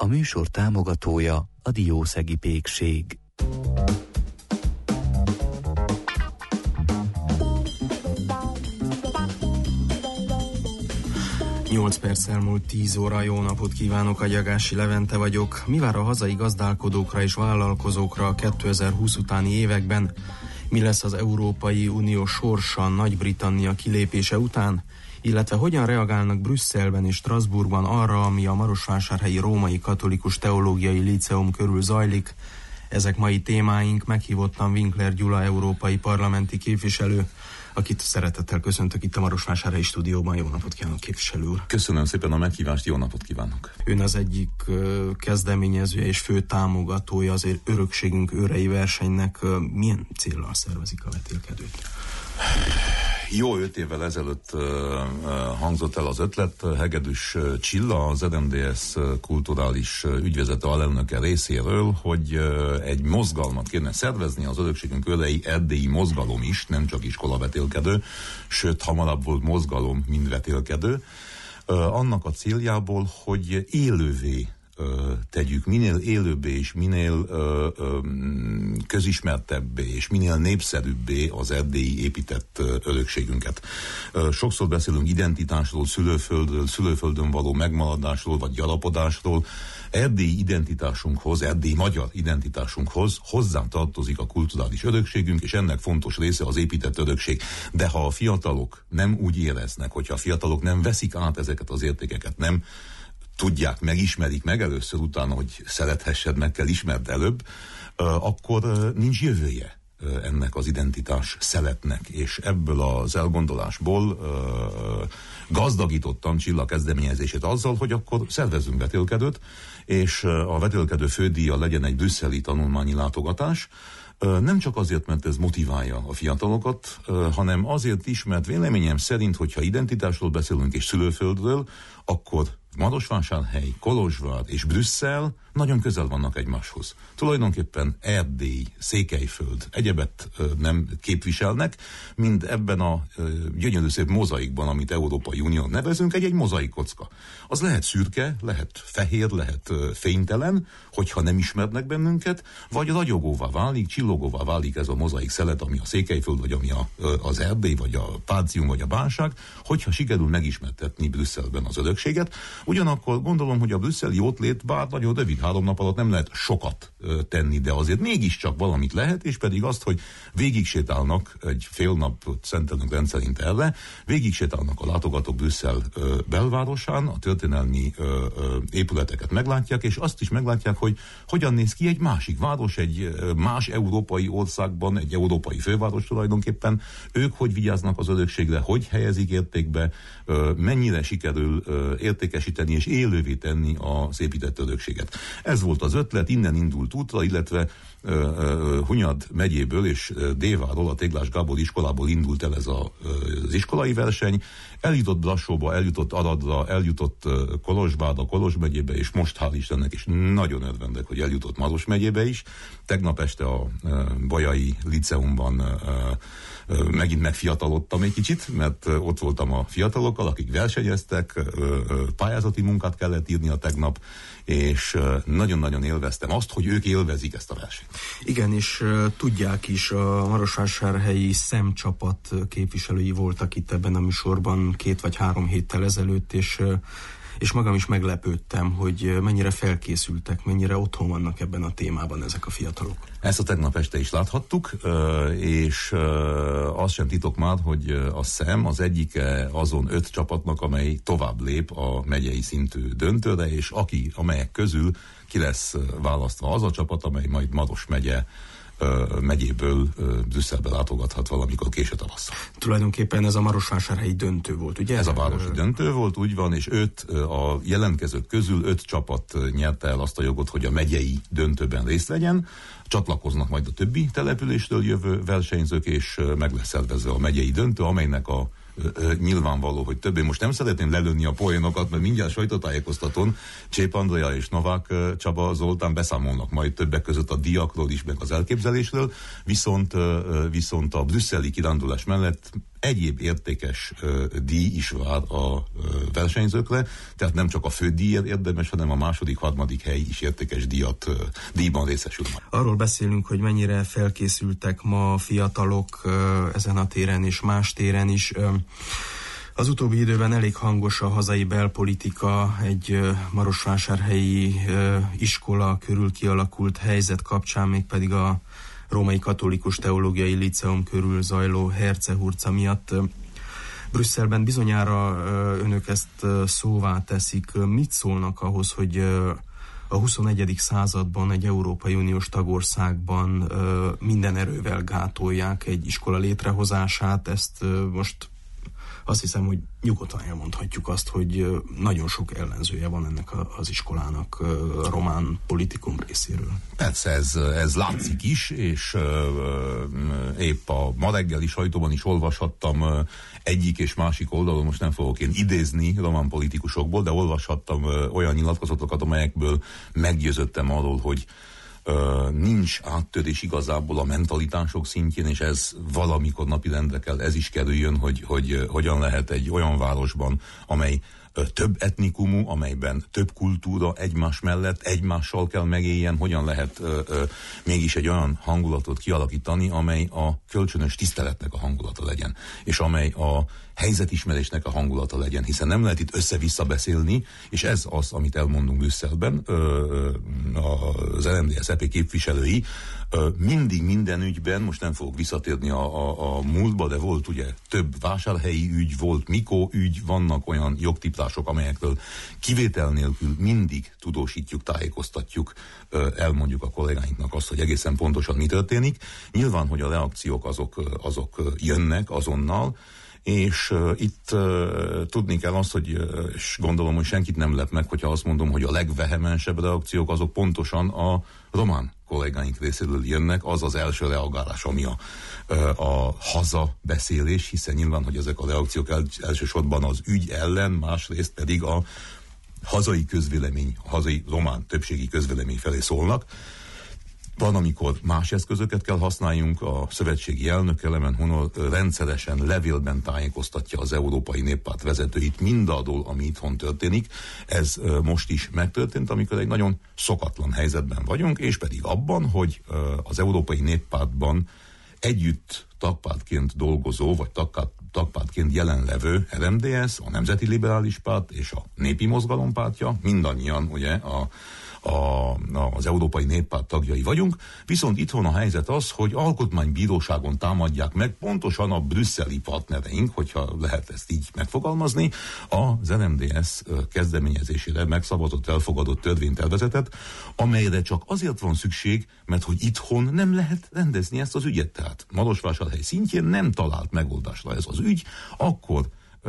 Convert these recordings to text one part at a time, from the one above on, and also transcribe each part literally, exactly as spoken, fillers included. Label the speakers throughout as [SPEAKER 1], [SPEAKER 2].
[SPEAKER 1] A műsor támogatója a Diószegi Pékség.
[SPEAKER 2] nyolc perc elmúlt tíz óra, jó napot kívánok, a Gyagási Levente vagyok. Mi vár a hazai gazdálkodókra és vállalkozókra a kétezer-húsz utáni években? Mi lesz az Európai Unió sorsa Nagy-Britannia kilépése után? Illetve hogyan reagálnak Brüsszelben és Strasbourgban arra, ami a marosvásárhelyi Római Katolikus Teológiai Líceum körül zajlik? Ezek mai témáink. Meghívottan Winkler Gyula európai parlamenti képviselő, akit szeretettel köszöntök itt a Marosvásárhelyi stúdióban. Jó napot kívánok, képviselő úr!
[SPEAKER 3] Köszönöm szépen a meghívást, jó napot kívánok!
[SPEAKER 2] Ön az egyik kezdeményezője és fő támogatója az örökségünk őrei versenynek. Milyen céllal szervezik a vetélkedőt?
[SPEAKER 3] Jó öt évvel ezelőtt uh, hangzott el az ötlet. Hegedűs Csilla, az er em dé es kulturális ügyvezető alelnöke részéről, hogy uh, egy mozgalmat kéne szervezni, az örökségünk őrei erdélyi mozgalom is, nem csak iskolavetélkedő, sőt hamarabb volt mozgalom, mint vetélkedő, uh, annak a céljából, hogy élővé tegyük, minél élőbbé és minél ö, ö, közismertebbé és minél népszerűbbé az erdélyi épített ö, örökségünket. Ö, sokszor beszélünk identitásról, szülőföldről, szülőföldön való megmaradásról vagy gyarapodásról. Erdélyi identitásunkhoz, erdélyi magyar identitásunkhoz hozzá tartozik a kulturális örökségünk, és ennek fontos része az épített örökség. De ha a fiatalok nem úgy éreznek, hogyha a fiatalok nem veszik át ezeket az értékeket, nem tudják, megismerik meg először, utána, hogy szerethessed, meg kell ismerd előbb, akkor nincs jövője ennek az identitás szeletnek. És ebből az elgondolásból gazdagítottam Csilla kezdeményezését azzal, hogy akkor szervezzünk vetélkedőt, és a vetélkedő fődíja legyen egy brüsszeli tanulmányi látogatás, nem csak azért, mert ez motiválja a fiatalokat, hanem azért is, mert véleményem szerint, hogyha identitásról beszélünk és szülőföldről, akkor Marosvásárhely, Kolozsvár és Brüsszel nagyon közel vannak egymáshoz. Tulajdonképpen Erdély, Székelyföld egyebet ö, nem képviselnek, mint ebben a ö, gyönyörű szép mozaikban, amit Európai Unión nevezünk, egy-egy mozaik kocka. Az lehet szürke, lehet fehér, lehet ö, fénytelen, hogyha nem ismernek bennünket, vagy ragyogóvá válik, csillogóvá válik ez a mozaik szelet, ami a Székelyföld, vagy ami a, ö, az Erdély, vagy a Pácium, vagy a Bánság, hogyha sikerül megismertetni Brüsszelben az örökséget. Ugyanakkor gondolom, hogy a brüsszeli jótlét, bár nagyon rövid, három nap alatt nem lehet sokat ö, tenni, de azért mégiscsak valamit lehet, és pedig azt, hogy végig sétálnak, egy fél napot szentelünk rendszerint erre, végig sétálnak a látogatók Brüsszel ö, belvárosán, a történelmi ö, ö, épületeket meglátják, és azt is meglátják, hogy hogyan néz ki egy másik város, egy ö, más európai országban, egy európai főváros tulajdonképpen, ők hogy vigyáznak az örökségre, hogy helyezik értékbe, ö, mennyire sikerül ö, értékesíteni és élővé tenni az épített örökséget. Ez volt az ötlet, innen indult útra, illetve uh, uh, Hunyad megyéből és uh, Déváról, a Téglás Gábor iskolából indult el ez a, uh, az iskolai verseny. Eljutott Brassóba, eljutott Aradra, eljutott uh, Kolozsvárra, Kolozs megyébe, és most hál' Istennek is nagyon örvendek, hogy eljutott Maros megyébe is. Tegnap este a uh, Bajai Liceumban uh, uh, megint megfiatalodtam egy kicsit, mert uh, ott voltam a fiatalokkal, akik versenyeztek, uh, uh, pályázati munkát kellett írni a tegnap, és nagyon-nagyon élveztem azt, hogy ők élvezik ezt a versenyt.
[SPEAKER 2] Igen, és uh, tudják is, a marosvásárhelyi szemcsapat képviselői voltak itt ebben a műsorban két vagy három héttel ezelőtt, és, uh, és magam is meglepődtem, hogy mennyire felkészültek, mennyire otthon vannak ebben a témában ezek a fiatalok.
[SPEAKER 3] Ezt a tegnap este is láthattuk, és azt sem titok már, hogy a SZEM az egyike azon öt csapatnak, amely tovább lép a megyei szintű döntőre, és aki, amelyek közül ki lesz választva az a csapat, amely majd Maros megye megyéből Brüsszelbe látogathat valamikor késő tavasszal.
[SPEAKER 2] Tulajdonképpen ez a marosvásárhelyi döntő volt, ugye?
[SPEAKER 3] Ez a városi döntő volt, úgy van, és öt a jelentkezők közül öt csapat nyerte el azt a jogot, hogy a megyei döntőben részt vegyen. Csatlakoznak majd a többi településről jövő versenyzők, és meg lesz szervezve a megyei döntő, amelynek a nyilvánvaló, hogy többé most nem szeretném lelőni a poénokat, mert mindjárt sajtótájékoztatón Csép Andrea és Novák Csaba Zoltán beszámolnak majd többek között a díjakról is, meg az elképzelésről, viszont, viszont a brüsszeli kirándulás mellett egyéb értékes ö, díj is vár a ö, versenyzőkre, tehát nem csak a fődíjért érdemes, hanem a második, harmadik hely is értékes díjat, ö, díjban részesül.
[SPEAKER 2] Arról beszélünk, hogy mennyire felkészültek ma fiatalok ö, ezen a téren és más téren is. Ö, Az utóbbi időben elég hangos a hazai belpolitika, egy marosvásárhelyi iskola körül kialakult helyzet kapcsán, mégpedig a Római Katolikus Teológiai Líceum körül zajló hercehurca miatt. Brüsszelben bizonyára önök ezt szóvá teszik. Mit szólnak ahhoz, hogy a huszonegyedik században egy Európai Uniós tagországban minden erővel gátolják egy iskola létrehozását? Ezt most azt hiszem, hogy nyugodtan elmondhatjuk azt, hogy nagyon sok ellenzője van ennek az iskolának a román politikum részéről.
[SPEAKER 3] Persze, ez, ez látszik is, és uh, épp a ma reggeli sajtóban is olvashattam uh, egyik és másik oldalon, most nem fogok én idézni román politikusokból, de olvashattam uh, olyan nyilatkozatokat, amelyekből meggyőződtem arról, hogy Uh, nincs áttörés igazából a mentalitások szintjén, és ez valamikor napirendre kell, ez is kerüljön, hogy, hogy uh, hogyan lehet egy olyan városban, amely uh, több etnikumú, amelyben több kultúra egymás mellett, egymással kell megéljen, hogyan lehet uh, uh, mégis egy olyan hangulatot kialakítani, amely a kölcsönös tiszteletnek a hangulata legyen, és amely a helyzetismerésnek a hangulata legyen, hiszen nem lehet itt össze-vissza beszélni, és ez az, amit elmondunk Brüsszelben, az el em dé es é pé képviselői mindig minden ügyben, most nem fogok visszatérni a, a, a múltba, de volt ugye több vásárhelyi ügy, volt Mikó ügy, vannak olyan jogtiplások, amelyekről kivétel nélkül mindig tudósítjuk, tájékoztatjuk, elmondjuk a kollégáinknak azt, hogy egészen pontosan mi történik. Nyilván, hogy a reakciók azok, azok jönnek azonnal, és uh, itt uh, tudni kell azt, hogy uh, és gondolom, hogy senkit nem lep meg, hogyha azt mondom, hogy a legvehemensebb reakciók azok pontosan a román kollégáink részéről jönnek, az az első reagálás, ami a, uh, a hazabeszélés, hiszen nyilván, hogy ezek a reakciók el, elsősorban az ügy ellen, másrészt pedig a hazai közvélemény, a hazai román többségi közvélemény felé szólnak. Van, amikor más eszközöket kell használjunk, a szövetségi elnök Kelemen Honor rendszeresen levélben tájékoztatja az Európai Néppárt vezetőit mindadól, ami itthon történik. Ez most is megtörtént, amikor egy nagyon szokatlan helyzetben vagyunk, és pedig abban, hogy az Európai Néppártban együtt tagpártként dolgozó, vagy tagpártként jelenlevő er em dé es, a Nemzeti Liberális Párt és a Népi Mozgalom pártja, mindannyian ugye a A, az Európai Néppárt tagjai vagyunk, viszont itthon a helyzet az, hogy alkotmánybíróságon támadják meg pontosan a brüsszeli partnereink, hogyha lehet ezt így megfogalmazni, az er em dé es kezdeményezésére megszavazott, elfogadott törvénytervezetet, amelyre csak azért van szükség, mert hogy itthon nem lehet rendezni ezt az ügyet. Tehát Marosvásárhely szintjén nem talált megoldásra ez az ügy, akkor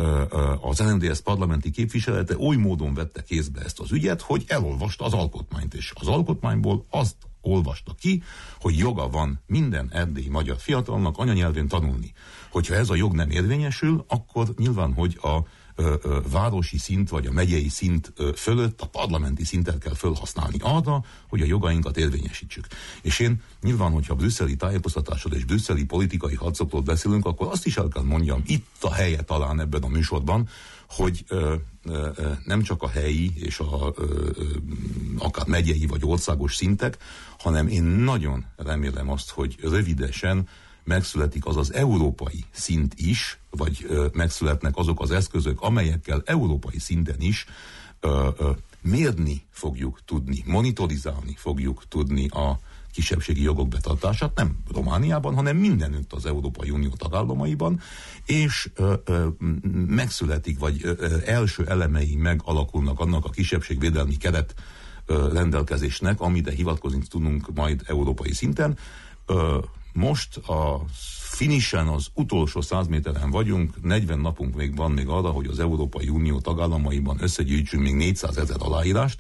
[SPEAKER 3] az en em dé es parlamenti képviselete oly módon vette kézbe ezt az ügyet, hogy elolvasta az alkotmányt, és az alkotmányból azt olvasta ki, hogy joga van minden erdélyi magyar fiatalnak anyanyelvén tanulni. Hogyha ez a jog nem érvényesül, akkor nyilván, hogy a ö, ö, városi szint vagy a megyei szint ö, fölött a parlamenti szintet kell felhasználni arra, hogy a jogainkat érvényesítsük. És én nyilván, hogyha brüsszeli tájékoztatásról és brüsszeli politikai harcokról beszélünk, akkor azt is el kell mondjam, itt a helye talán ebben a műsorban, hogy ö, ö, nem csak a helyi és a, ö, ö, akár megyei vagy országos szintek, hanem én nagyon remélem azt, hogy rövidesen megszületik az az európai szint is, vagy ö, megszületnek azok az eszközök, amelyekkel európai szinten is ö, ö, mérni fogjuk tudni, monitorizálni fogjuk tudni a kisebbségi jogok betartását, nem Romániában, hanem mindenütt az Európai Unió tagállamaiban, és ö, ö, megszületik, vagy ö, első elemei megalakulnak annak a kisebbségvédelmi keret ö, rendelkezésnek, amire hivatkozni tudunk majd európai szinten. Ö, Most a finisen, az utolsó száz méteren vagyunk, negyven napunk még van még arra, hogy az Európai Unió tagállamaiban összegyűjtsünk még négyszázezer aláírást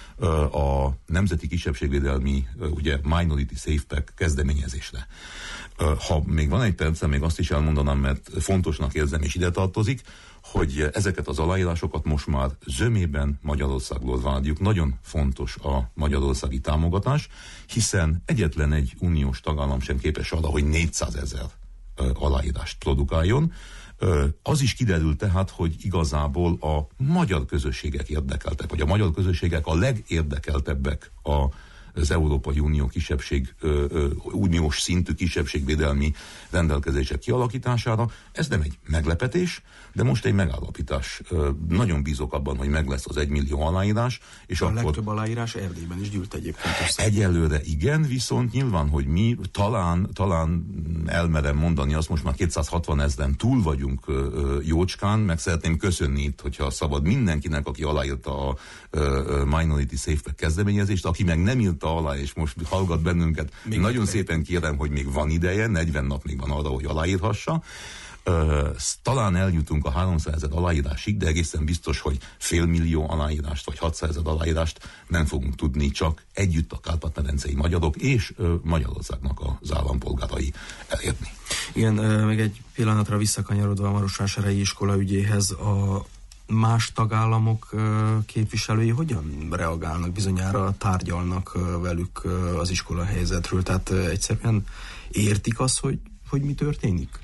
[SPEAKER 3] a Nemzeti Kisebbségvédelmi, ugye Minority Safe Pack kezdeményezésre. Ha még van egy percem, még azt is elmondanám, mert fontosnak érzem, és ide tartozik, hogy ezeket az aláírásokat most már zömében Magyarországról várjuk. Nagyon fontos a magyarországi támogatás, hiszen egyetlen egy uniós tagállam sem képes arra, hogy négyszázezer aláírást produkáljon. Az is kiderült tehát, hogy igazából a magyar közösségek érdekeltek, vagy a magyar közösségek a legérdekeltebbek a az Európai Unió kisebbség, ö, ö, uniós szintű kisebbségvédelmi rendelkezések kialakítására. Ez nem egy meglepetés, de most egy megállapítás. Ö, nagyon bízok abban, hogy meg lesz az egymillió aláírás. És
[SPEAKER 2] a
[SPEAKER 3] akkor
[SPEAKER 2] legtöbb aláírás Erdélyben is gyűlt egyébként össze.
[SPEAKER 3] Egyelőre igen, viszont nyilván, hogy mi talán, talán elmerem mondani, azt most már kétszázhatvan ezren túl vagyunk ö, ö, jócskán, meg szeretném köszönni itt, hogyha szabad mindenkinek, aki aláírta a ö, Minority Safe kezdeményezést, aki meg nem írta alá, és most hallgat bennünket. Még nagyon szépen kérem, hogy még van ideje, negyven nap még van arra, hogy aláírhassa. Uh, talán eljutunk a háromszázezer aláírásig, de egészen biztos, hogy félmillió aláírást, vagy hatszázezer aláírást nem fogunk tudni csak együtt a kárpát-medencei magyarok és uh, Magyarországnak az állampolgárai elérni.
[SPEAKER 2] Igen, uh, még egy pillanatra visszakanyarodva a Marosvásárhelyi iskola ügyéhez, a más tagállamok képviselői hogyan reagálnak, bizonyára tárgyalnak velük az iskola helyzetről, tehát egyszerűen értik azt, hogy, hogy mi történik?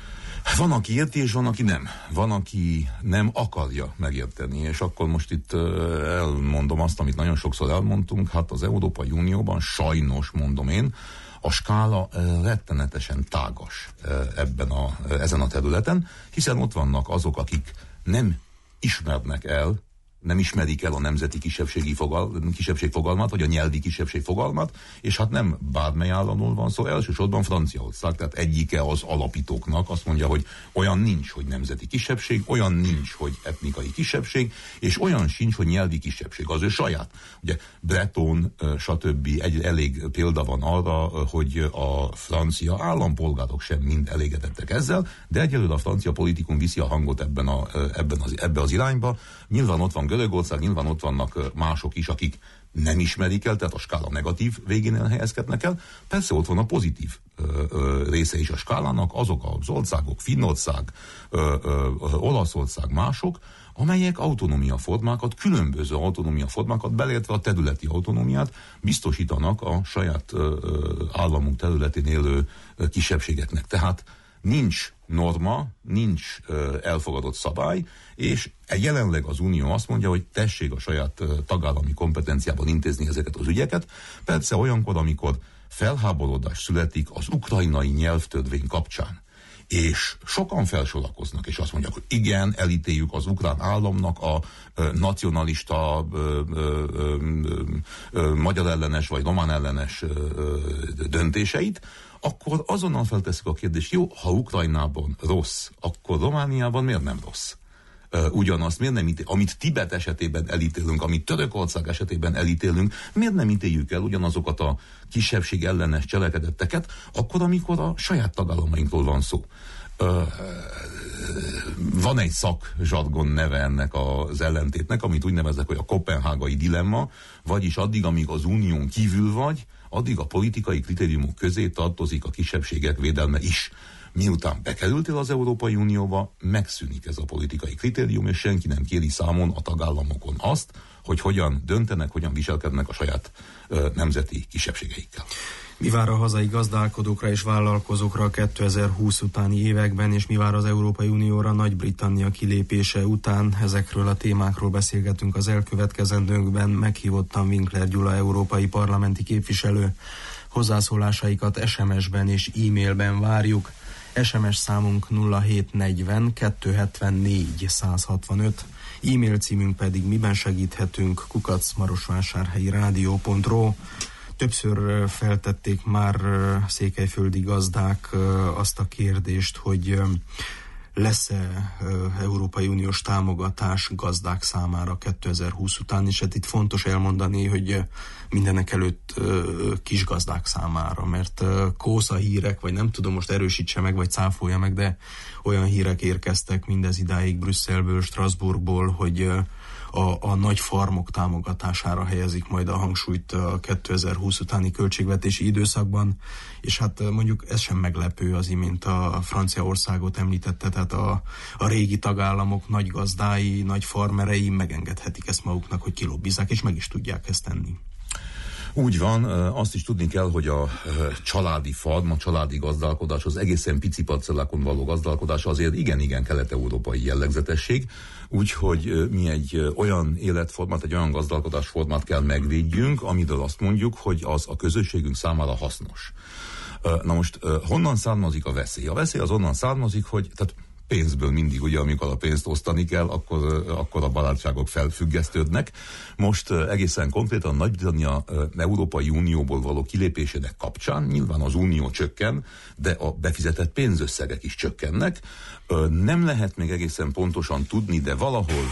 [SPEAKER 3] Van, aki érti, és van, aki nem. Van, aki nem akarja megérteni, és akkor most itt elmondom azt, amit nagyon sokszor elmondtunk, hát az Európai Unióban sajnos, mondom én, a skála rettenetesen tágas ebben a, ezen a területen, hiszen ott vannak azok, akik nem ismernek el, nem ismerik el a nemzeti kisebbségi fogal, kisebbség fogalmát, vagy a nyelvi kisebbség fogalmát, és hát nem bármely államról van szó, elsősorban Franciaország, tehát egyike az alapítóknak azt mondja, hogy olyan nincs, hogy nemzeti kisebbség, olyan nincs, hogy etnikai kisebbség, és olyan sincs, hogy nyelvi kisebbség, az ő saját. Ugye Breton, stb. Egy elég példa van arra, hogy a francia állampolgárok sem mind elégedettek ezzel, de egyelőre a francia politikum viszi a hangot ebben, a, ebben az, ebbe az irányba. Nyilván ott van Görögország, nyilván ott vannak mások is, akik nem ismerik el, tehát a skála negatív végénél helyezkednek el. Persze ott van a pozitív ö, ö, része is a skálának, azok az országok, Finnország, ö, ö, Olaszország, mások, amelyek autonómiaformákat, különböző autonómiaformákat, beleértve a területi autonómiát biztosítanak a saját ö, ö, államunk területén élő ö, kisebbségeknek. Tehát nincs norma, nincs ö, elfogadott szabály, és jelenleg az Unió azt mondja, hogy tessék a saját ö, tagállami kompetenciában intézni ezeket az ügyeket. Persze olyankor, amikor felháborodás születik az ukrajnai nyelvtörvény kapcsán, és sokan felsorakoznak, és azt mondják, hogy igen, elítéljük az ukrán államnak a ö, nacionalista, ö, ö, ö, ö, magyar ellenes vagy román ellenes ö, ö, döntéseit, akkor azonnal felteszik a kérdést, jó, ha Ukrajnában rossz, akkor Romániában miért nem rossz? Ugyanazt miért nem ítél, amit Tibet esetében elítélünk, amit Törökország esetében elítélünk, miért nem ítéljük el ugyanazokat a kisebbség ellenes cselekedeteket, akkor, amikor a saját tagállamainkról van szó. Van egy szakzsargon neve ennek az ellentétnek, amit úgy neveznek, hogy a koppenhágai dilemma, vagyis addig, amíg az unión kívül vagy, addig a politikai kritériumok közé tartozik a kisebbségek védelme is. Miután bekerültél az Európai Unióba, megszűnik ez a politikai kritérium, és senki nem kéri számon a tagállamokon azt, hogy hogyan döntenek, hogyan viselkednek a saját ö, nemzeti kisebbségeikkel.
[SPEAKER 2] Mi vár a hazai gazdálkodókra és vállalkozókra a kétezer-húsz utáni években, és mi vár az Európai Unióra Nagy-Britannia kilépése után? Ezekről a témákról beszélgetünk az elkövetkezendőkben. Meghívottan Winkler Gyula európai parlamenti képviselő. Hozzászólásaikat es em es-ben és e-mailben várjuk. es em es számunk nulla hét negyven kettőszázhetvennégy százhatvanöt, e-mail címünk pedig miben segíthetünk kukac marosvásárhelyi rádió pont ro. Többször feltették már székelyföldi gazdák azt a kérdést, hogy lesz-e Európai Uniós támogatás gazdák számára kétezer-húsz után, és hát itt fontos elmondani, hogy mindenek előtt kis gazdák számára, mert kósza hírek, vagy nem tudom, most erősítse meg, vagy cáfolja meg, de olyan hírek érkeztek mindez idáig Brüsszelből, Strasbourgból, hogy A, a nagy farmok támogatására helyezik majd a hangsúlyt a kétezer-húsz utáni költségvetési időszakban, és hát mondjuk ez sem meglepő, az imént a Franciaországot említette, tehát a, a régi tagállamok nagy gazdái, nagy farmerei megengedhetik ezt maguknak, hogy kilobbizzák, és meg is tudják ezt tenni.
[SPEAKER 3] Úgy van, azt is tudni kell, hogy a családi farm, a családi gazdálkodás, az egészen pici parcellákon való gazdálkodás azért igen-igen kelet-európai jellegzetesség, úgyhogy mi egy olyan életformát, egy olyan gazdálkodásformát kell megvédjünk, amiről azt mondjuk, hogy az a közösségünk számára hasznos. Na most honnan származik a veszély? A veszély az onnan származik, hogy tehát pénzből mindig, ugye, amikor a pénzt osztani kell, akkor, akkor a barátságok felfüggesztődnek. Most egészen konkrétan Nagy-Britannia Európai Unióból való kilépésének kapcsán nyilván az unió csökken, de a befizetett pénzösszegek is csökkennek. Nem lehet még egészen pontosan tudni, de valahol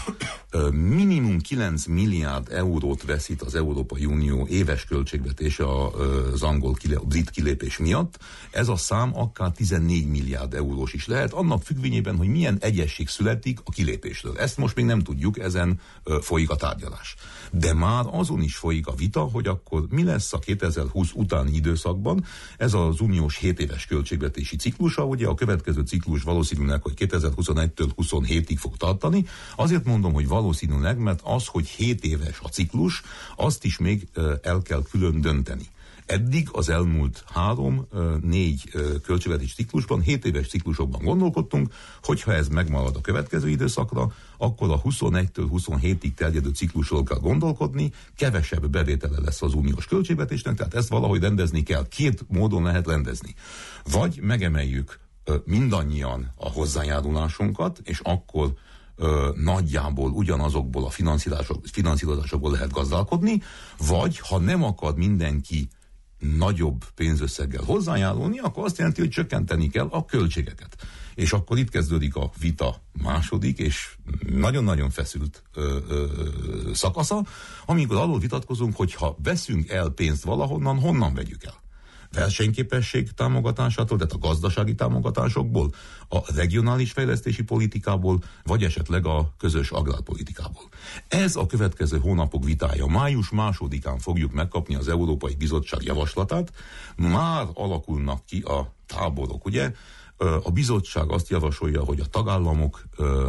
[SPEAKER 3] minimum kilenc milliárd eurót veszít az Európai Unió éves költségvetése az angol, a brit kilépés miatt. Ez a szám akár tizennégy milliárd eurós is lehet, annak függvényében, hogy milyen egyesség születik a kilépésről. Ezt most még nem tudjuk, ezen folyik a tárgyalás. De már azon is folyik a vita, hogy akkor mi lesz a kétezer-húsz utáni időszakban. Ez az uniós hét éves költségvetési ciklusa, ugye a következő ciklus valószínűleg, hogy kétezer-huszonegytől huszonhétig fog tartani. Azért mondom, hogy valószínűleg, mert az, hogy hét éves a ciklus, azt is még el kell külön dönteni. Eddig az elmúlt három, négy költségvetési ciklusban, hét éves ciklusokban gondolkodtunk, hogyha ez megmarad a következő időszakra, akkor a huszonegytől huszonhétig terjedő ciklusról kell gondolkodni, kevesebb bevétele lesz az uniós költségvetésnek, tehát ezt valahogy rendezni kell. Két módon lehet rendezni. Vagy megemeljük mindannyian a hozzájárulásunkat, és akkor Ö, nagyjából ugyanazokból a finanszírozások, finanszírozásokból lehet gazdálkodni, vagy ha nem akar mindenki nagyobb pénzösszeggel hozzájárulni, akkor azt jelenti, hogy csökkenteni kell a költségeket. És akkor itt kezdődik a vita második, és nagyon-nagyon feszült ö, ö, szakasza, amikor arról vitatkozunk, hogy ha veszünk el pénzt valahonnan, honnan vegyük el? Versenyképesség támogatásától, tehát a gazdasági támogatásokból, a regionális fejlesztési politikából, vagy esetleg a közös agrárpolitikából. Ez a következő hónapok vitája. Május másodikán fogjuk megkapni az Európai Bizottság javaslatát. Már alakulnak ki a táborok, ugye? A bizottság azt javasolja, hogy a tagállamok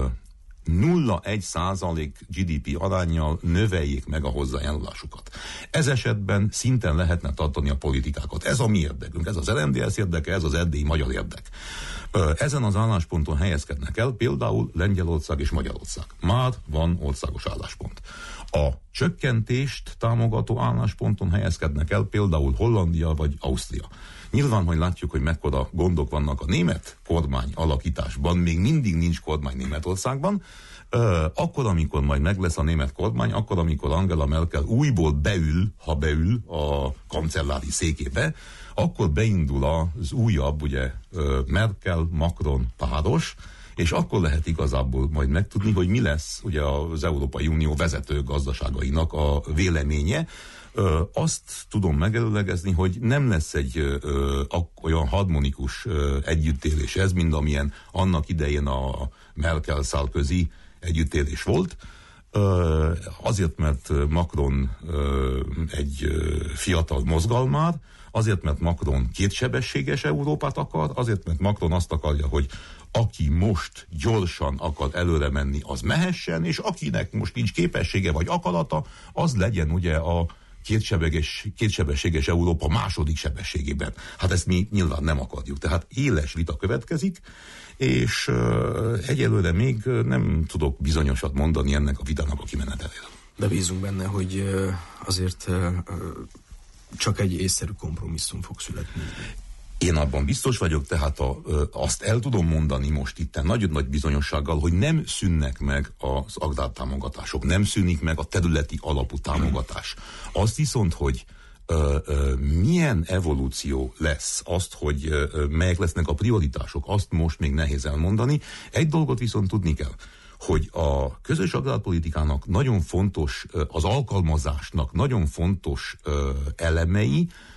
[SPEAKER 3] nulla egész egy százalék gé dé pé aránnyal növeljék meg a hozzájárulásukat. Ez esetben szinten lehetne tartani a politikákat. Ez a mi érdekünk, ez az el em dé es érdeke, ez az erdélyi magyar érdek. Ezen az állásponton helyezkednek el például Lengyelország és Magyarország. Már van országos álláspont. A csökkentést támogató állásponton helyezkednek el például Hollandia vagy Ausztria. Nyilván, hogy látjuk, hogy mekkora gondok vannak a német kormány alakításban, még mindig nincs kormány Németországban, akkor, amikor majd meg lesz a német kormány, akkor, amikor Angela Merkel újból beül, ha beül a kancellári székébe, akkor beindul az újabb, ugye, Merkel-Macron páros, és akkor lehet igazából majd megtudni, hogy mi lesz ugye az Európai Unió vezető gazdaságainak a véleménye. Ö, azt tudom megelőlegezni, hogy nem lesz egy ö, ö, olyan harmonikus ö, együttélés ez, mint amilyen annak idején a Merkel-Sarkozy együttélés volt. Ö, azért, mert Macron ö, egy ö, fiatal mozgalmár, azért, mert Macron kétsebességes Európát akar, azért, mert Macron azt akarja, hogy aki most gyorsan akar előre menni, az mehessen, és akinek most nincs képessége vagy akarata, az legyen ugye a kétsebességes, kétsebességes Európa második sebességében. Hát ezt mi nyilván nem akarjuk. Tehát éles vita következik, és uh, egyelőre még nem tudok bizonyosat mondani ennek a vitának a kimeneteléről.
[SPEAKER 2] De bízunk benne, hogy uh, azért uh, csak egy észszerű kompromisszum fog születni.
[SPEAKER 3] Én abban biztos vagyok, tehát a, azt el tudom mondani most itt nagyon nagy bizonyossággal, hogy nem szűnnek meg az agrártámogatások, nem szűnik meg a területi alapú támogatás. Azt viszont, hogy ö, ö, milyen evolúció lesz, azt, hogy ö, melyek lesznek a prioritások, azt most még nehéz elmondani. Egy dolgot viszont tudni kell, hogy a közös agrárpolitikának nagyon fontos, az alkalmazásnak nagyon fontos elemei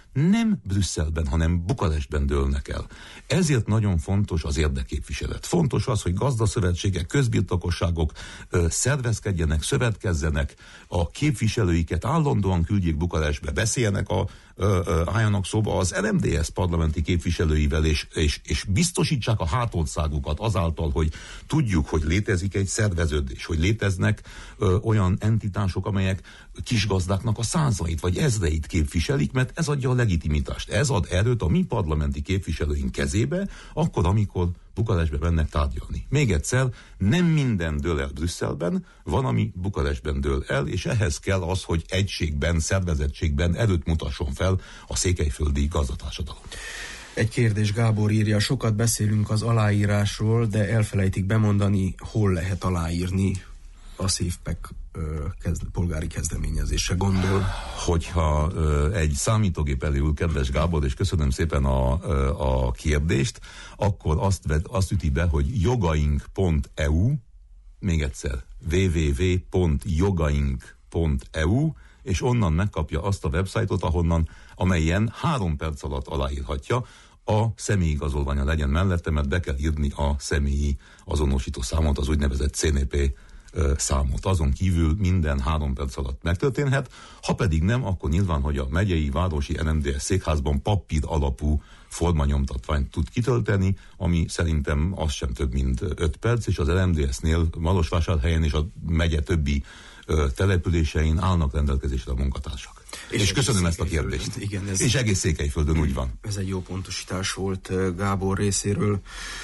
[SPEAKER 3] nem Brüsszelben, hanem Bukarestben dőlnek el. Ezért nagyon fontos az érdekképviselet. Fontos az, hogy gazdaszövetségek, közbirtokosságok ö, szervezkedjenek, szövetkezzenek, a képviselőiket állandóan küldjék Bukarestbe, beszéljenek, a, ö, ö, álljanak szóba az er em dé es parlamenti képviselőivel, és, és, és biztosítsák a hátországukat azáltal, hogy tudjuk, hogy létezik egy szerveződés, hogy léteznek ö, olyan entitások, amelyek kisgazdáknak a százait vagy ezreit képviselik, mert ez adja a legitimitást. Ez ad erőt a mi parlamenti képviselőink kezébe, akkor, amikor Bukarestbe mennek tárgyalni. Még egyszer, nem minden dől el Brüsszelben, van, ami Bukarestben dől el, és ehhez kell az, hogy egységben, szervezettségben erőt mutasson fel a székelyföldi gazdatársadalom.
[SPEAKER 2] Egy kérdés, Gábor írja, sokat beszélünk az aláírásról, de elfelejtik bemondani, hol lehet aláírni. A SafePack kezd, polgári kezdeményezésre gondol.
[SPEAKER 3] Hogyha ö, egy számítógép elé ül, kedves Gábor, és köszönöm szépen a, ö, a kérdést, akkor azt, ved, azt üti be, hogy jogaink pont e u, még egyszer, double-u double-u double-u pont jogaink pont e u, és onnan megkapja azt a websájtot, ahonnan, amelyen három perc alatt aláírhatja, a személyigazolványa legyen mellette, mert be kell írni a személyi azonosító számot, az úgynevezett cé en pé számot. Azon kívül minden három perc alatt megtörténhet, ha pedig nem, akkor nyilván, hogy a megyei, városi er em dé es székházban papír alapú formanyomtatványt tud kitölteni, ami szerintem az sem több, mint öt perc, és az er em dé es-nél Marosvásárhelyen és a megye többi ö, településein állnak rendelkezésre a munkatársak. És, és köszönöm ezt a kérdést. Igen, ez és egész Székelyföldön úgy van.
[SPEAKER 2] Ez egy jó pontosítás volt Gábor részéről.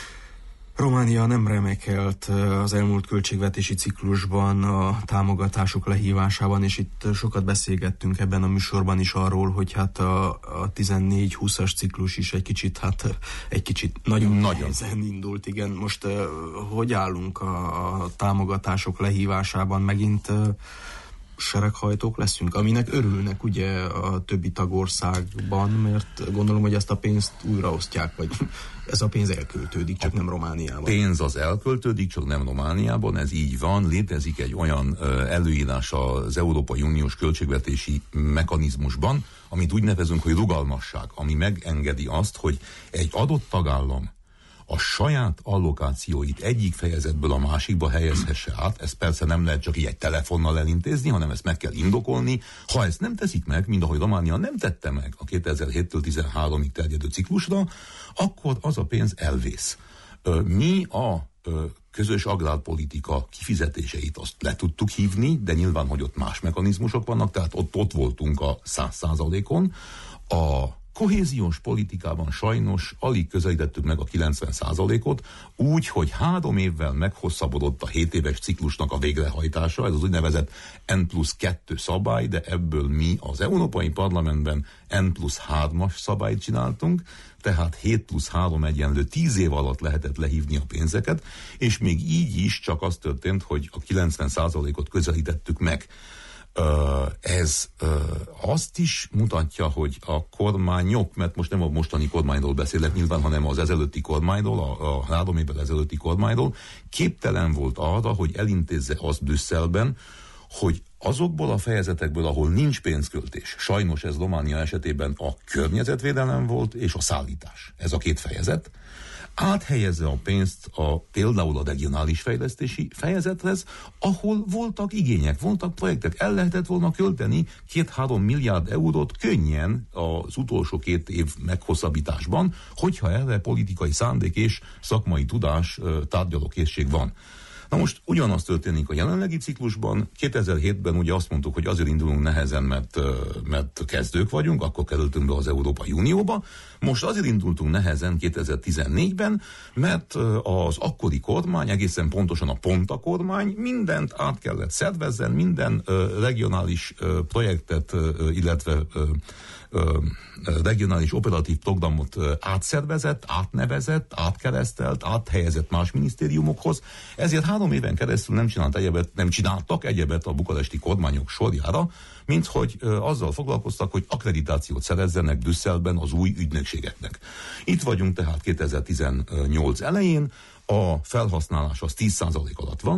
[SPEAKER 2] Románia nem remekelt az elmúlt költségvetési ciklusban a támogatások lehívásában, és itt sokat beszélgettünk ebben a műsorban is arról, hogy hát a, a tizennégy húszas ciklus is egy kicsit, hát egy kicsit nagyon, nagyon. nehezen indult. Igen, most uh, hogy állunk a, a támogatások lehívásában? Megint uh, sereghajtók leszünk, aminek örülnek ugye a többi tagországban, mert gondolom, hogy ezt a pénzt újraosztják, vagy ez a pénz elköltődik, csak a nem Romániában.
[SPEAKER 3] Pénz az elköltődik, csak nem Romániában, ez így van. Létezik egy olyan előírás az Európai Uniós költségvetési mechanizmusban, amit úgy nevezünk, hogy rugalmasság, ami megengedi azt, hogy egy adott tagállam a saját allokációit egyik fejezetből a másikba helyezhesse át. Ez persze nem lehet csak így egy telefonnal elintézni, hanem ezt meg kell indokolni. Ha ezt nem teszik meg, mint ahogy Románia nem tette meg a kétezer-héttől tizenháromig terjedő ciklusra, akkor az a pénz elvész. Mi a közös agrárpolitika kifizetéseit azt le tudtuk hívni, de nyilván, hogy ott más mechanizmusok vannak, tehát ott, ott voltunk a száz százalékon. A kohéziós politikában sajnos alig közelítettük meg a kilencven százalékot, úgy, hogy három évvel meghosszabbodott a hét éves ciklusnak a végrehajtása, ez az úgynevezett N plusz kettő szabály, de ebből mi az Európai Parlamentben N plusz hármas szabályt csináltunk, tehát hét plusz három egyenlő tíz év alatt lehetett lehívni a pénzeket, és még így is csak az történt, hogy a kilencven százalékot közelítettük meg. Uh, ez uh, azt is mutatja, hogy a kormányok, mert most nem a mostani kormányról beszélek nyilván, hanem az ezelőtti kormányról, a, a három évvel ezelőtti kormányról, képtelen volt arra, hogy elintézze azt Brüsszelben, hogy azokból a fejezetekből, ahol nincs pénzköltés, sajnos ez Románia esetében a környezetvédelem volt és a szállítás. Ez a két fejezet. Áthelyezze a pénzt a, például a regionális fejlesztési fejezethez, ahol voltak igények, voltak projektek, el lehetett volna költeni két-három milliárd eurót könnyen az utolsó két év meghosszabbításban, hogyha erre politikai szándék és szakmai tudás, tárgyalókészség van. Na most ugyanaz történik a jelenlegi ciklusban. kétezer-hétben ugye azt mondtuk, hogy azért indulunk nehezen, mert, mert kezdők vagyunk, akkor kerültünk be az Európai Unióba. Most azért indultunk nehezen kétezer-tizennégyben, mert az akkori kormány, egészen pontosan a Ponta kormány mindent át kellett szervezzen, minden regionális projektet, illetve regionális operatív programot átszervezett, átnevezett, átkeresztelt, áthelyezett más minisztériumokhoz. Ezért három éven keresztül nem, csinált egyebet, nem csináltak egyebet a bukaresti kormányok sorjára, mint hogy azzal foglalkoztak, hogy akkreditációt szerezzenek Brüsszelben az új ügynökségeknek. Itt vagyunk tehát kétezer-tizennyolc elején, a felhasználás az tíz százalék alatt van,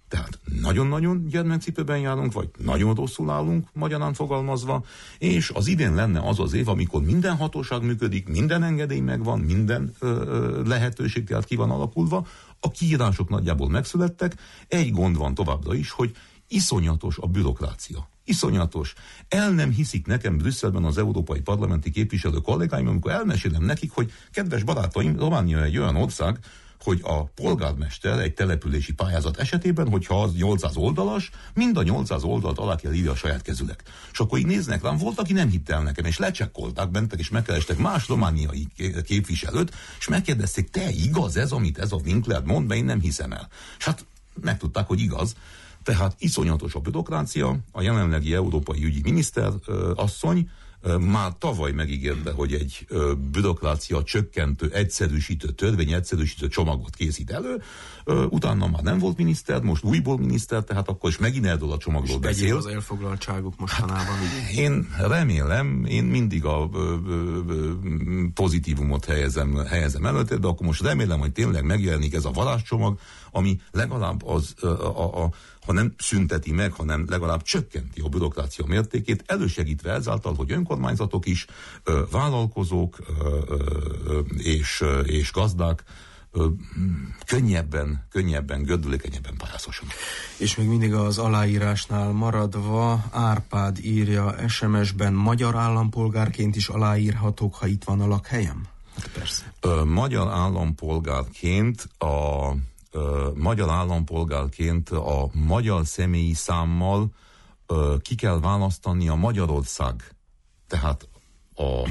[SPEAKER 3] Tehát nagyon-nagyon gyermekcipőben járunk, vagy nagyon rosszul állunk, magyarán fogalmazva, és az idén lenne az az év, amikor minden hatóság működik, minden engedély megvan, minden ö, ö, lehetőség tehát ki van alakulva, a kiírások nagyjából megszülettek, egy gond van továbbra is, hogy iszonyatos a bürokrácia. Iszonyatos. El nem hiszik nekem Brüsszelben az európai parlamenti képviselő kollégáim, amikor elmesélem nekik, hogy kedves barátaim, Románia egy olyan ország, hogy a polgármester egy települési pályázat esetében, hogyha az nyolcszáz oldalas, mind a nyolcszáz oldalt alá kell írja a saját kezüleg. És akkor így néznek rám, volt, aki nem hitte el nekem, és lecsekkolták, bentek, és megkerestek más romániai képviselőt, és megkérdezték, te igaz ez, amit ez a Winkler mond, mert én nem hiszem el. És hát megtudták, hogy igaz. Tehát iszonyatos a bürokrácia, a jelenlegi európai ügyi miniszter ö, asszony ö, már tavaly megígérte, hogy egy ö, bürokrácia csökkentő, egyszerűsítő, törvény egyszerűsítő csomagot készít elő, ö, utána már nem volt miniszter, most újból miniszter, tehát akkor is megint erről a csomagról beszél.
[SPEAKER 2] És az elfoglaltságuk mostanában.
[SPEAKER 3] Hát, én remélem, én mindig a ö, ö, ö, pozitívumot helyezem, helyezem előtt, de akkor most remélem, hogy tényleg megjelenik ez a varázscsomag, ami legalább az a, a, a ha nem szünteti meg, hanem legalább csökkenti a bürokrácia mértékét, elősegítve ezáltal, hogy önkormányzatok is, ö, vállalkozók ö, ö, és, ö, és gazdák ö, könnyebben, könnyebben, gördülékenyebben pályázhassanak.
[SPEAKER 2] És még mindig az aláírásnál maradva, Árpád írja es em es-ben, magyar állampolgárként is aláírhatok, ha itt van a lakhelyem? Hát persze.
[SPEAKER 3] Ö, magyar állampolgárként a Ö, magyar állampolgárként a magyar személyi számmal ö, ki kell választani a Magyarország. Tehát a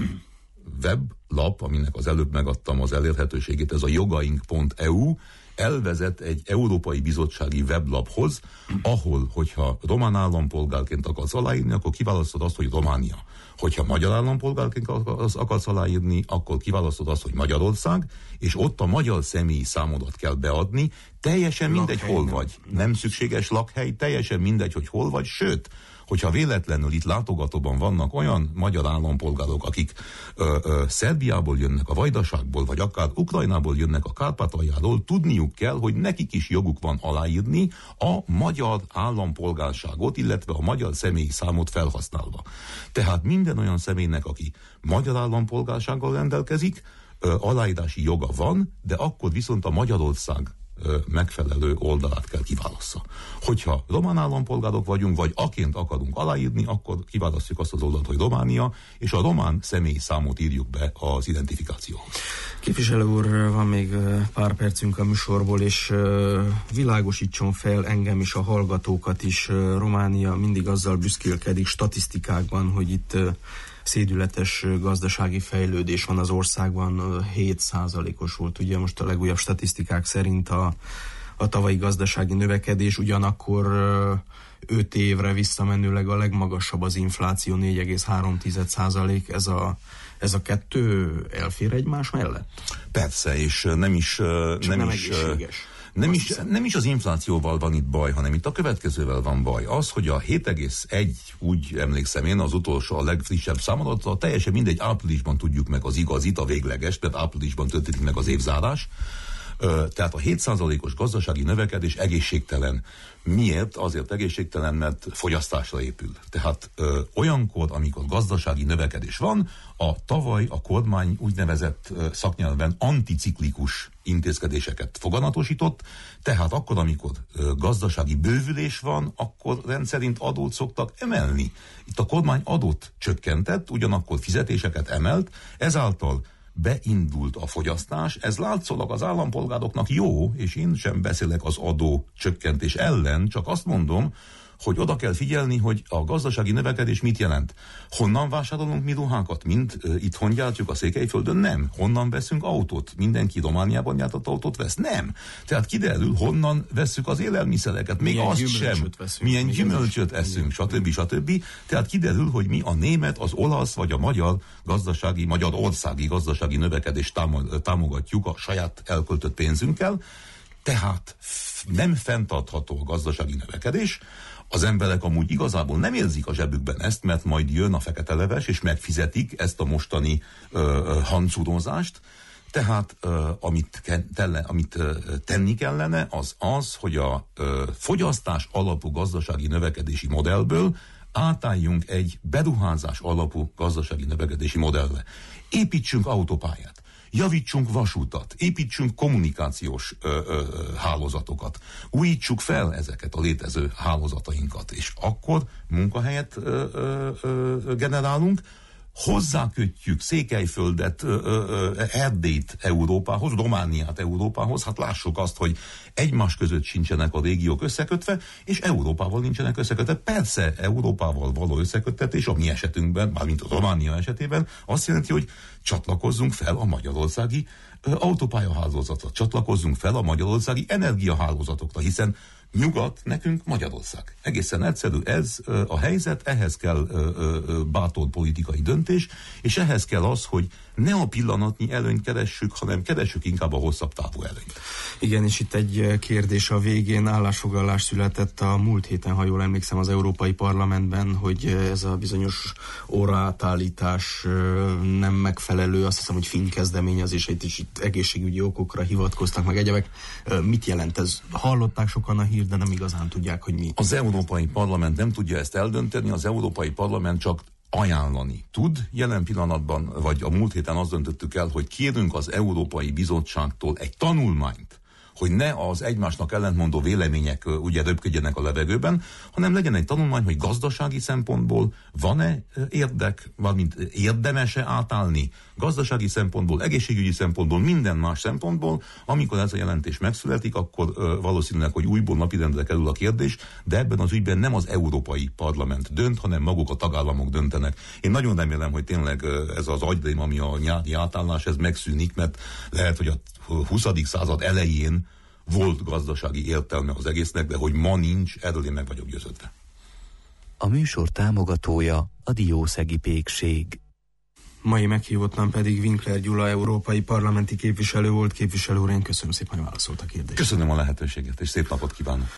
[SPEAKER 3] weblap, aminek az előbb megadtam az elérhetőségét, ez a jogaink pont e u, elvezet egy Európai Bizottsági weblaphoz, ahol, hogyha román állampolgárként akarsz aláírni, akkor kiválasztod azt, hogy Románia. Hogyha magyar állampolgárként akarsz aláírni, akkor kiválasztod azt, hogy Magyarország, és ott a magyar személyi számodat kell beadni, teljesen mindegy, lakhely, hol vagy. Nem. nem szükséges lakhely, teljesen mindegy, hogy hol vagy, sőt, hogyha véletlenül itt látogatóban vannak olyan magyar állampolgárok, akik ö, ö, Szerbiából jönnek, a Vajdaságból, vagy akár Ukrajnából jönnek, a Kárpátaljáról, tudniuk kell, hogy nekik is joguk van aláírni a magyar állampolgárságot, illetve a magyar személyi számot felhasználva. Tehát minden olyan személynek, aki magyar állampolgársággal rendelkezik, ö, aláírási joga van, de akkor viszont a Magyarország megfelelő oldalát kell kiválassza. Hogyha román állampolgárok vagyunk, vagy aként akarunk aláírni, akkor kiválasztjuk azt az oldalt, hogy Románia, és a román személyi számot írjuk be az identifikációhoz.
[SPEAKER 2] Képviselő úr, van még pár percünk a műsorból, és világosítson fel engem is, a hallgatókat is. Románia mindig azzal büszkélkedik statisztikákban, hogy itt szédületes gazdasági fejlődés van az országban, hét százalékos volt ugye most a legújabb statisztikák szerint a, a tavalyi gazdasági növekedés, ugyanakkor öt évre visszamenőleg a legmagasabb az infláció, négy egész három százalék, ez a, ez a kettő elfér egymás mellett?
[SPEAKER 3] Persze, és nem is...
[SPEAKER 2] Csak
[SPEAKER 3] nem,
[SPEAKER 2] nem
[SPEAKER 3] is
[SPEAKER 2] egészséges.
[SPEAKER 3] Nem is, nem is az inflációval van itt baj, hanem itt a következővel van baj. Az, hogy a hét egész egy, úgy emlékszem én, az utolsó, a legfrissebb számadat, teljesen mindegy, áprilisban tudjuk meg az igazit, a végleges, mert áprilisban történik meg az évzárás. Tehát a hét százalékos gazdasági növekedés egészségtelen. Miért? Azért egészségtelen, mert fogyasztásra épül. Tehát ö, olyankor, amikor gazdasági növekedés van, a tavaly a kormány úgynevezett ö, szaknyelven anticiklikus intézkedéseket foganatosított, tehát akkor, amikor ö, gazdasági bővülés van, akkor rendszerint adót szoktak emelni. Itt a kormány adót csökkentett, ugyanakkor fizetéseket emelt, ezáltal beindult a fogyasztás, ez látszólag az állampolgároknak jó, és én sem beszélek az adó csökkentés ellen, csak azt mondom, hogy oda kell figyelni, hogy a gazdasági növekedés mit jelent. Honnan vásárolunk mi ruhákat? Mint uh, itthon gyártjuk a Székelyföldön? Nem. Honnan veszünk autót? Mindenki Romániában gyártott autót vesz? Nem. Tehát kiderül, honnan vesszük az élelmiszereket. Még
[SPEAKER 2] milyen
[SPEAKER 3] azt sem.
[SPEAKER 2] Veszünk,
[SPEAKER 3] milyen gyümölcsöt eszünk, stb. stb. Tehát kiderül, hogy mi a német, az olasz vagy a magyar gazdasági, magyar országi gazdasági növekedést támogatjuk a saját elköltött pénzünkkel. Tehát nem fenntartható a gazdasági növekedés. Az emberek amúgy igazából nem érzik a zsebükben ezt, mert majd jön a fekete leves, és megfizetik ezt a mostani ö, ö, hancúrozást. Tehát amit, telle, amit tenni kellene, az az, hogy a fogyasztás alapú gazdasági növekedési modellből átálljunk egy beruházás alapú gazdasági növekedési modellre. Építsünk autópályát, javítsunk vasútat, építsünk kommunikációs ö, ö, hálózatokat, újítsuk fel ezeket a létező hálózatainkat, és akkor munkahelyet ö, ö, ö, generálunk, hozzákötjük Székelyföldet, ö, ö, Erdélyt Európához, Romániát Európához, hát lássuk azt, hogy egymás között sincsenek a régiók összekötve, és Európával nincsenek összekötve. Persze Európával való összeköttetés a mi esetünkben, mármint a Románia esetében, azt jelenti, hogy csatlakozzunk fel a magyarországi ö, autópályahálózatra, csatlakozzunk fel a magyarországi energiahálózatokra, hiszen nyugat nekünk Magyarország. Egészen egyszerű ez a helyzet, ehhez kell bátor politikai döntés, és ehhez kell az, hogy ne a pillanatnyi előnyt keressük, hanem keressük inkább a hosszabb távú előnyt.
[SPEAKER 2] Igen, és itt egy kérdés a végén. Állásfoglalás született a múlt héten, ha jól emlékszem, az Európai Parlamentben, hogy ez a bizonyos óraátállítás nem megfelelő, azt hiszem, hogy finn kezdeményezés, és itt egészségügyi okokra hivatkoztak meg egyebek. Mit jelent ez? Hallották sokan a hírt, de nem igazán tudják, hogy mi.
[SPEAKER 3] Az Európai Parlament nem tudja ezt eldönteni, az Európai Parlament csak ajánlani tud. Jelen pillanatban, vagy a múlt héten azt döntöttük el, hogy kérünk az Európai Bizottságtól egy tanulmányt, hogy ne az egymásnak ellentmondó vélemények ugye röpködjenek a levegőben, hanem legyen egy tanulmány, hogy gazdasági szempontból van-e érdek, valamint érdemes-e átállni gazdasági szempontból, egészségügyi szempontból, minden más szempontból. Amikor ez a jelentés megszületik, akkor ö, valószínűleg, hogy újból napirendre kerül a kérdés, de ebben az ügyben nem az Európai Parlament dönt, hanem maguk a tagállamok döntenek. Én nagyon remélem, hogy tényleg ez az agyrém, ami a nyári átállás, ez megszűnik, mert lehet, hogy a huszadik század elején volt gazdasági értelme az egésznek, de hogy ma nincs, erről én meg vagyok győződve.
[SPEAKER 1] A műsor támogatója a Diószegi Pékség.
[SPEAKER 2] Mai meghívottam pedig Winkler Gyula, európai parlamenti képviselő volt. Képviselő úr, én köszönöm szépen, hogy válaszolt a kérdésre.
[SPEAKER 3] Köszönöm a lehetőséget, és szép napot kívánok.